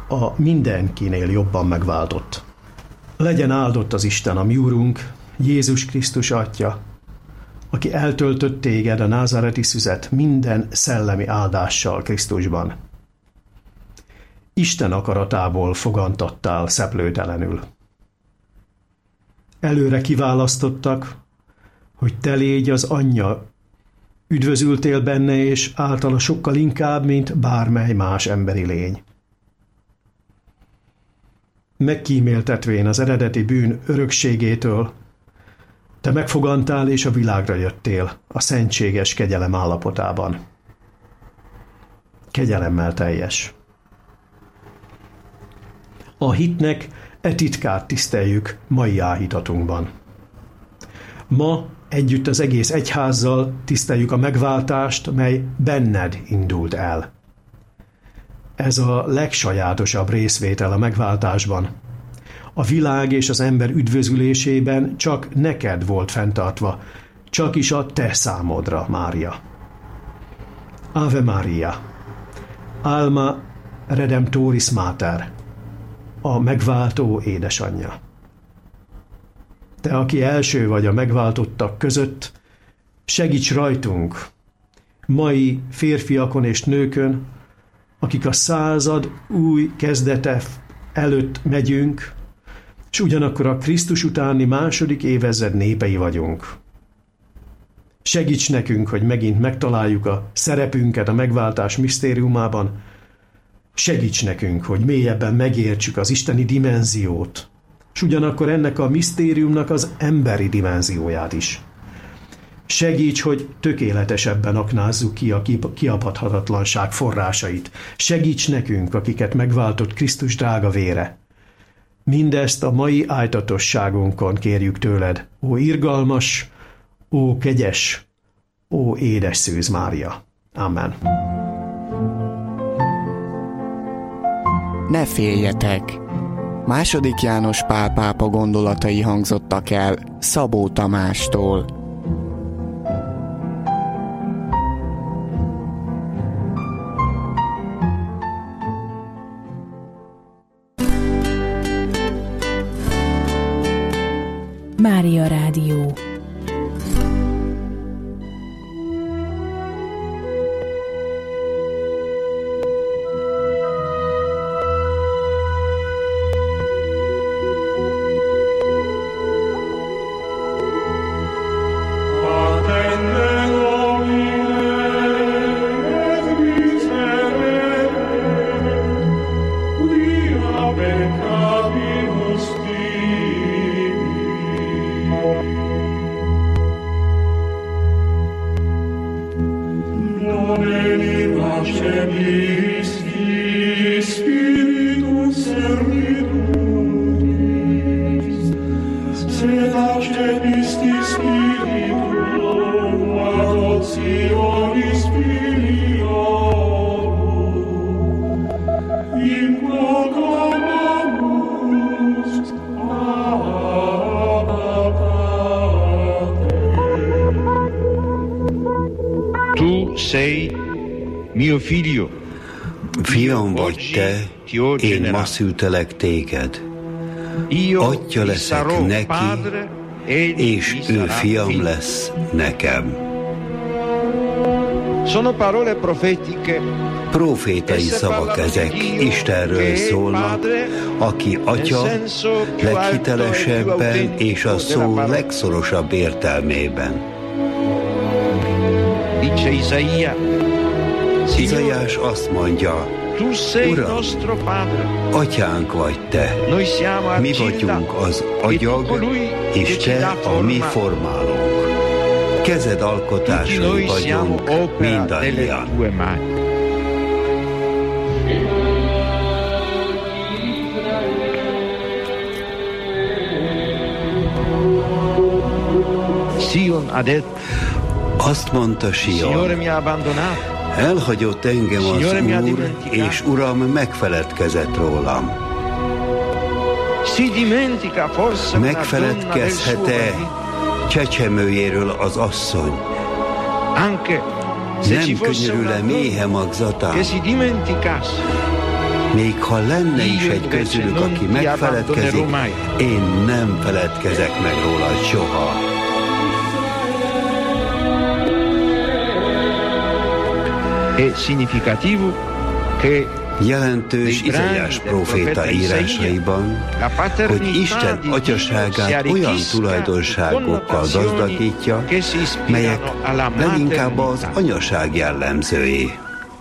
a mindenkinél jobban megváltott. Legyen áldott az Isten, a mi Úrunk, Jézus Krisztus Atya, aki eltöltött téged a názáreti szüzet minden szellemi áldással Krisztusban. Isten akaratából fogantattál szeplőtelenül. Előre kiválasztottak, hogy te légy az anyja, üdvözültél benne, és általa sokkal inkább, mint bármely más emberi lény. Megkíméltetvén az eredeti bűn örökségétől, te megfogantál és a világra jöttél a szentséges kegyelem állapotában. Kegyelemmel teljes. A hitnek e titkát tiszteljük mai áhítatunkban. Ma együtt az egész egyházzal tiszteljük a megváltást, mely benned indult el. Ez a legsajátosabb részvétel a megváltásban. A világ és az ember üdvözülésében csak neked volt fenntartva, csak is a te számodra, Mária. Ave Maria, Alma Redemptoris Mater, a megváltó édesanyja. Te, aki első vagy a megváltottak között, segíts rajtunk, mai férfiakon és nőkön, akik a század új kezdete előtt megyünk, és ugyanakkor a Krisztus utáni második évezred népei vagyunk. Segíts nekünk, hogy megint megtaláljuk a szerepünket a megváltás misztériumában. Segíts nekünk, hogy mélyebben megértsük az isteni dimenziót, és ugyanakkor ennek a misztériumnak az emberi dimenzióját is. Segíts, hogy tökéletesebben aknázzuk ki a kiabhathatatlanság forrásait. Segíts nekünk, akiket megváltott Krisztus drága vére. Mindezt a mai ájtatosságunkon kérjük tőled, ó irgalmas, ó kegyes, ó édes Szűz Mária. Amen. Ne féljetek! II. János Pál pápa gondolatai hangzottak el Szabó Tamástól. Mária Rádió. Fiam vagy te, én ma szültelek téged. Atya leszek neki, és ő fiam lesz nekem. Profétai szavak ezek, Istenről szólnak, aki Atya leghitelesebben és a szó legszorosabb értelmében. Izaiás azt mondja, Uram, Atyánk vagy te, mi vagyunk az agyag, és te a mi formálónk. Kezed alkotásai vagyunk mindannyian. Azt mondta Sion, elhagyott engem az Úr, és Uram megfeledkezett rólam. Megfeledkezhet-e csecsemőjéről az asszony? Nem könyörül-e méhe magzatán? Még ha lenne is egy közülük, aki megfeledkezik, én nem feledkezek meg rólad soha. È significativo che jelentős Izaiás próféta írásaiban, hogy Isten atyaságát olyan tulajdonságokkal gazdagítja, melyek leginkább az anyaság jellemzői.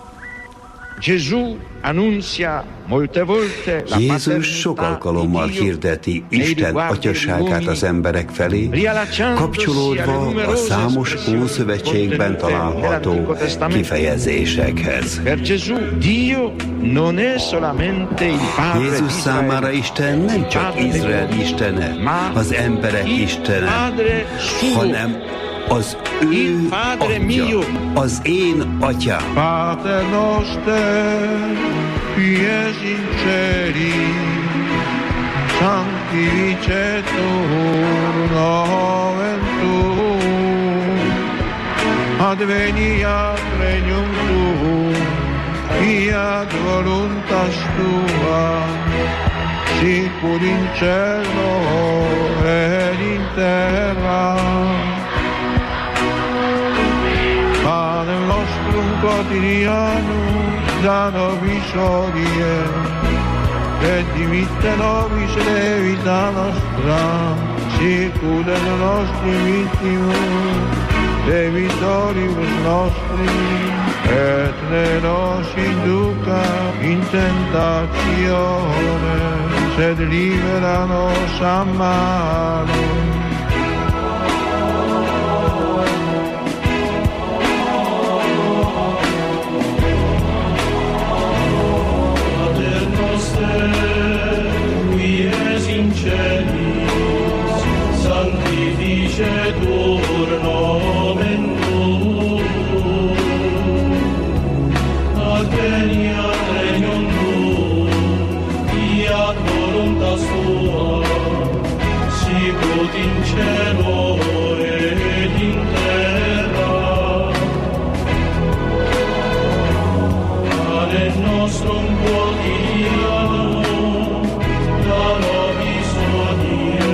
Jézus sok alkalommal hirdeti Isten atyaságát az emberek felé, kapcsolódva a számos Ószövetségben található kifejezésekhez. Jézus számára Isten nem csak Izrael istene, az emberek istene, hanem az ő atya, az én atyám. Pater noster, qui es in celi, sanctificetur nomen tuum, adveniat regnum tuum, fiat voluntas tua, sicur in cielo et in terra. Panem nostrum quotidianum da nobis hodie, et dimitte nobis debita nostra, sicur et nostrum vittimus debitoribus nostris, et ne nos induca in tentatione, sed libera nos a malo. Sanctificetur nomen tuum, adveniat regnum tuum, fiat voluntas tua, sicut in cielo et in terra. Panem nostrum quotidianum da nobis hodie,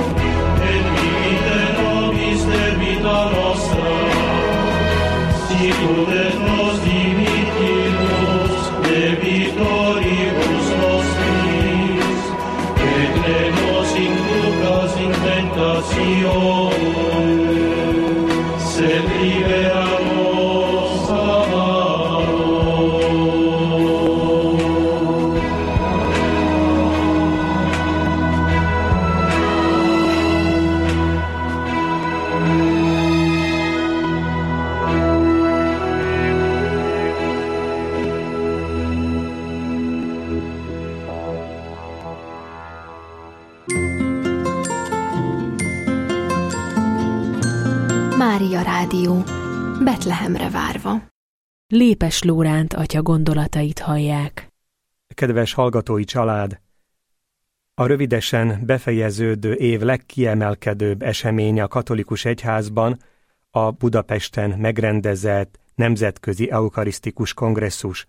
debita nostra, sicur et nos dimittimus debitoribus nostris, et ne nos inducas in tentatione, sed libera nos a malo. Mária Rádió, Betlehemre várva. Lépes Lóránt atya gondolatait hallják. Kedves hallgatói család! A rövidesen befejeződő év legkiemelkedőbb eseménye a katolikus egyházban a Budapesten megrendezett nemzetközi eukarisztikus kongresszus.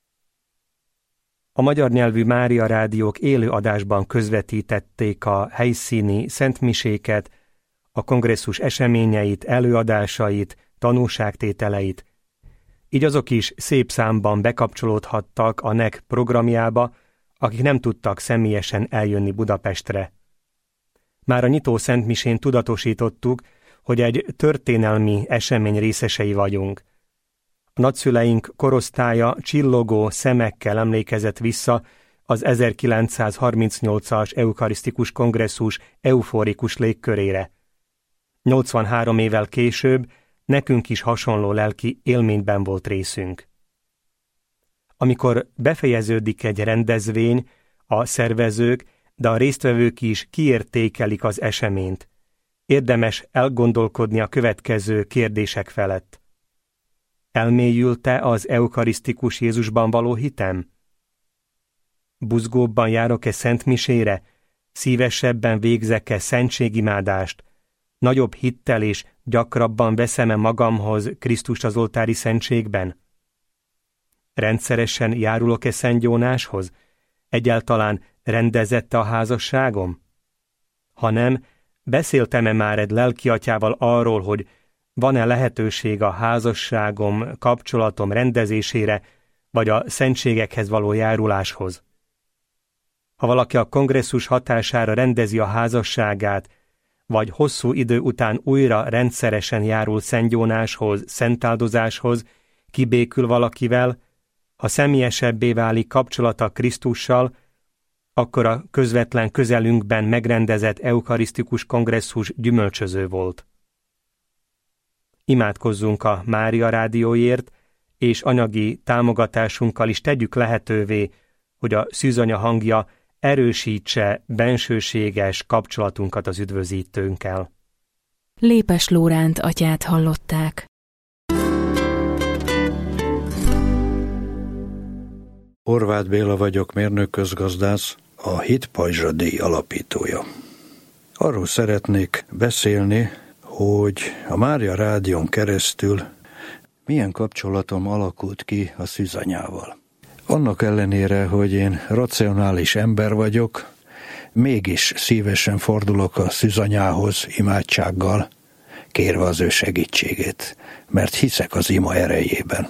A magyar nyelvű Mária rádiók élő adásban közvetítették a helyszíni szentmiséket, a kongresszus eseményeit, előadásait, tanúságtételeit. Így azok is szép számban bekapcsolódhattak a NEK programjába, akik nem tudtak személyesen eljönni Budapestre. Már a nyitó szentmisén tudatosítottuk, hogy egy történelmi esemény részesei vagyunk. A nagyszüleink korosztálya csillogó szemekkel emlékezett vissza az 1938-as eukarisztikus kongresszus euforikus légkörére. 83 évvel később nekünk is hasonló lelki élményben volt részünk. Amikor befejeződik egy rendezvény, a szervezők, de a résztvevők is kiértékelik az eseményt. Érdemes elgondolkodni a következő kérdések felett. Elmélyült-e az eukarisztikus Jézusban való hitem? Buzgóbban járok-e szentmisére? Szívesebben végzek-e szentségimádást? Nagyobb hittel és gyakrabban veszem-e magamhoz Krisztust az oltári szentségben? Rendszeresen járulok-e szentgyónáshoz? Egyáltalán rendezette a házasságom? Ha nem, beszéltem-e már egy lelkiatyával arról, hogy van-e lehetőség a házasságom, kapcsolatom rendezésére, vagy a szentségekhez való járuláshoz? Ha valaki a kongresszus hatására rendezi a házasságát, vagy hosszú idő után újra rendszeresen járul szentgyónáshoz, szentáldozáshoz, kibékül valakivel, ha személyesebbé válik kapcsolata Krisztussal, akkor a közvetlen közelünkben megrendezett eukarisztikus kongresszus gyümölcsöző volt. Imádkozzunk a Mária Rádióért, és anyagi támogatásunkkal is tegyük lehetővé, hogy a szűzanya hangja erősítse bensőséges kapcsolatunkat az üdvözítőnkkel. Lépes Lóránt atyát hallották. Horváth Béla vagyok, mérnök-közgazdász, a Hit Pajzsa díj alapítója. Arról szeretnék beszélni, hogy a Mária Rádión keresztül milyen kapcsolatom alakult ki a szűzanyával. Annak ellenére, hogy én racionális ember vagyok, mégis szívesen fordulok a szűzanyához imádsággal, kérve az ő segítségét, mert hiszek az ima erejében.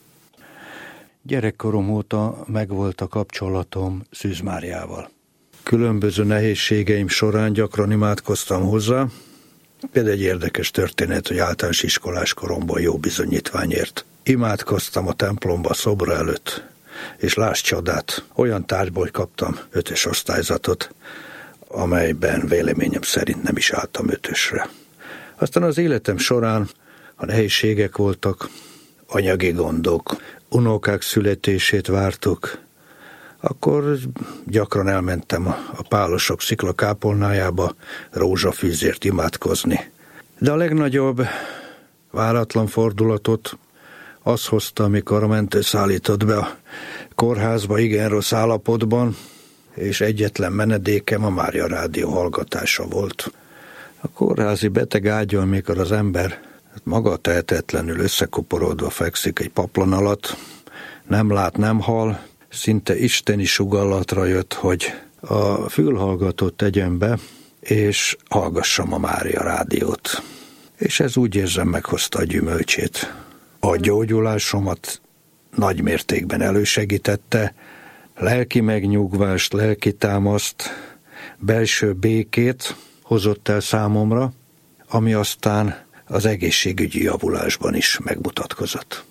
Gyerekkorom óta megvolt a kapcsolatom Szűz Máriával. Különböző nehézségeim során gyakran imádkoztam hozzá, például egy érdekes történet, hogy általános iskolás koromban jó bizonyítványért. Imádkoztam a templomba szobra előtt, és láss csodát, olyan tárgyból kaptam 5-ös osztályzatot, amelyben véleményem szerint nem is álltam 5-ösre. Aztán az életem során a nehézségek voltak, anyagi gondok, unokák születését vártuk, akkor gyakran elmentem a Pálosok sziklakápolnájába rózsafűzért imádkozni. De a legnagyobb váratlan fordulatot az hozta, amikor a mentő szállított be a kórházba igen rossz állapotban, és egyetlen menedékem a Mária Rádió hallgatása volt. A kórházi beteg ágyon, mikor az ember maga tehetetlenül összekuporodva fekszik egy paplan alatt, nem lát, nem hall, szinte isteni sugallatra jött, hogy a fülhallgatót tegyem be, és hallgassam a Mária Rádiót. És ez úgy érzem meghozta a gyümölcsét. A gyógyulásomat nagy mértékben elősegítette, lelki megnyugvást, lelki támaszt, belső békét hozott el számomra, ami aztán az egészségügyi javulásban is megmutatkozott.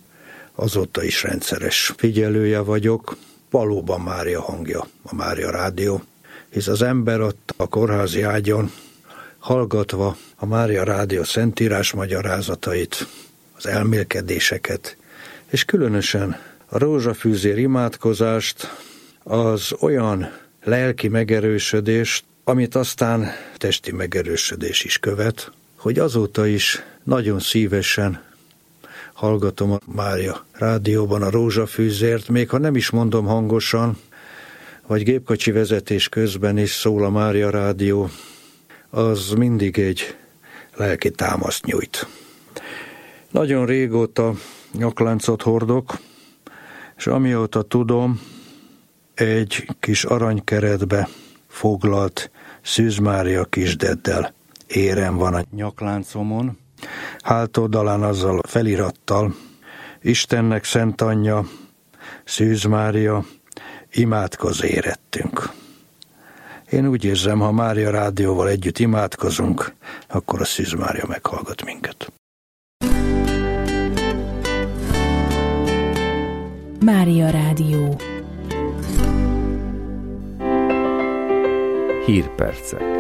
Azóta is rendszeres figyelője vagyok, valóban Mária hangja, a Mária Rádió, hisz az ember ott a kórházi ágyon, hallgatva a Mária Rádió szentírás magyarázatait, az elmélkedéseket, és különösen a rózsafűzér imádkozást, az olyan lelki megerősödést, amit aztán testi megerősödés is követ, hogy azóta is nagyon szívesen hallgatom a Mária Rádióban a rózsafűzért, még ha nem is mondom hangosan, vagy gépkocsi vezetés közben is szól a Mária Rádió, az mindig egy lelki támaszt nyújt. Nagyon régóta nyakláncot hordok, és amióta tudom, egy kis aranykeretbe foglalt Szűz Mária kisdeddel érem van a nyakláncomon, hátoldalán azzal a felirattal: Istennek szent anyja, Szűz Mária, imádkozz érettünk. Én úgy érzem, ha Mária Rádióval együtt imádkozunk, akkor a Szűz Mária meghallgat minket. Mária Rádió. Hírpercek.